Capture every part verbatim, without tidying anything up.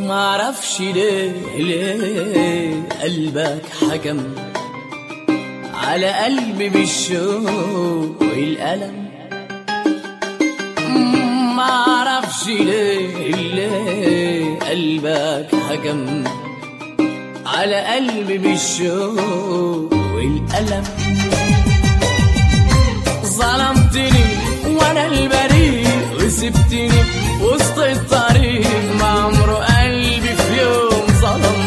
معرفش ليه ليه قلبك حكم على قلبي بالشوق والألم. معرفش ليه ليه قلبك حكم على قلبي بالشوق والألم. ظلمتني وانا البريء وسبتني وسط الطريق، ما عمره قلبي في يوم ظلم.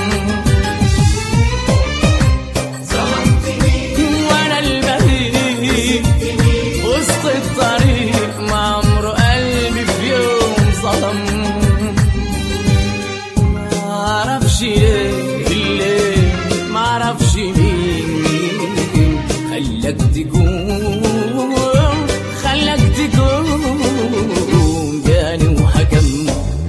ظلمتني وانا البريء وسط الطريق، ما عمره قلبي في يوم ظلم. معرفش ليه ليه معرفش مين مين خلاك تكون خلاك تكون جاني وحكم.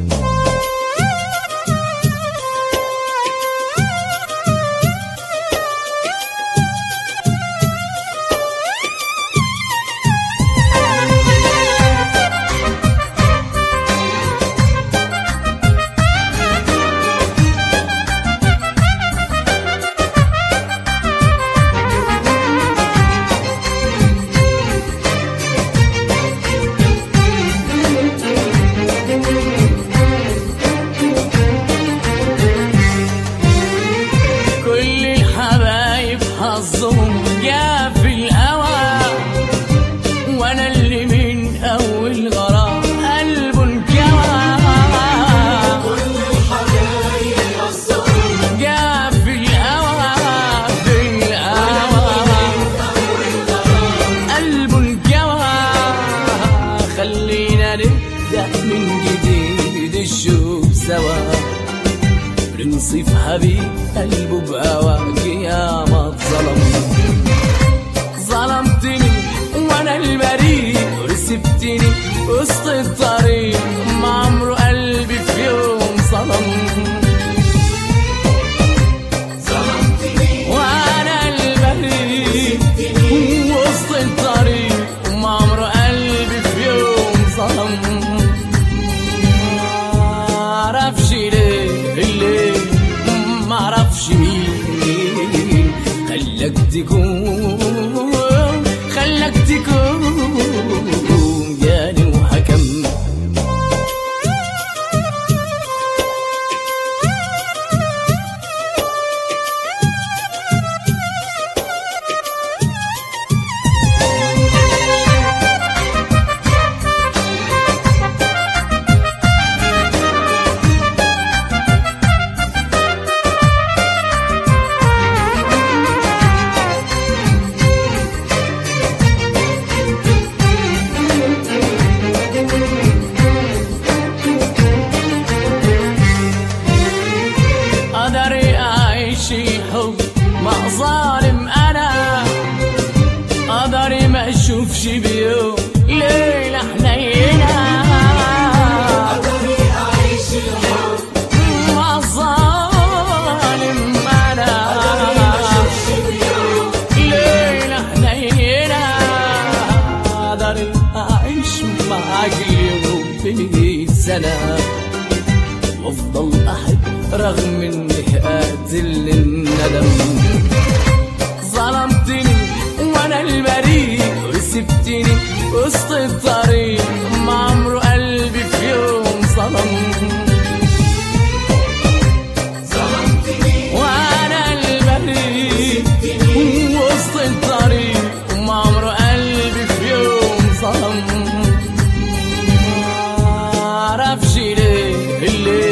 حظهم جا في الهوى، وانا اللي من اول غرام قلبه انكوى. كل الحبايب حظهم جا في الهوى في الهوى قلبه انكوى. خلينا نبدأ من جديد الشوف سوا، بنصيف حبيب قلبه بهواك يا ما اتظلم. ظلمتني وانا البريء وسبتني وسط الطريق، ما عمره قلبي في يوم ظلم. ظلمتني وانا البريء وسط الطريق، ما عمره قلبي في يوم ظلم. معرفش ليه ليه معرفش مين خلاك تكون خلاك تكون جاني وحكم. قدري أعيش الحب مع ظالم أنا، قدري ما أشوفش بيوم ليلة حنينة. قدري أعيش الحب مع ظالم أنا، قدري ما أشوفش بيوم ليلة حنينة. قدري أعيش معاك اليوم في سنة، وافضل احب رغم اني قاتل الندم. ظلمتني وانا البريء وسبتني وسط الطريق، ما عمره قلبي في يوم ظلم. ظلمتني وانا البريء وسط الطريق، ما عمره قلبي في يوم ظلم. معرفش ليه ليه